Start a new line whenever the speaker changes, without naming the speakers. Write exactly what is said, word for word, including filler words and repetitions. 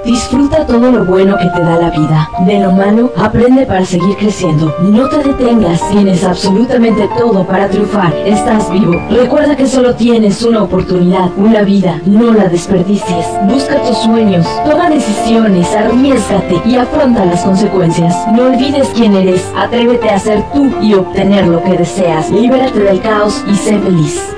Disfruta todo lo bueno que te da la vida. De lo malo, aprende para seguir creciendo. No te detengas, tienes absolutamente todo para triunfar. Estás vivo. Recuerda que solo tienes una oportunidad, una vida. No la desperdicies. Busca tus sueños, toma decisiones, arriésgate y afronta las consecuencias. No olvides quién eres. Atrévete a ser tú y obtener lo que deseas. Libérate del caos y sé feliz.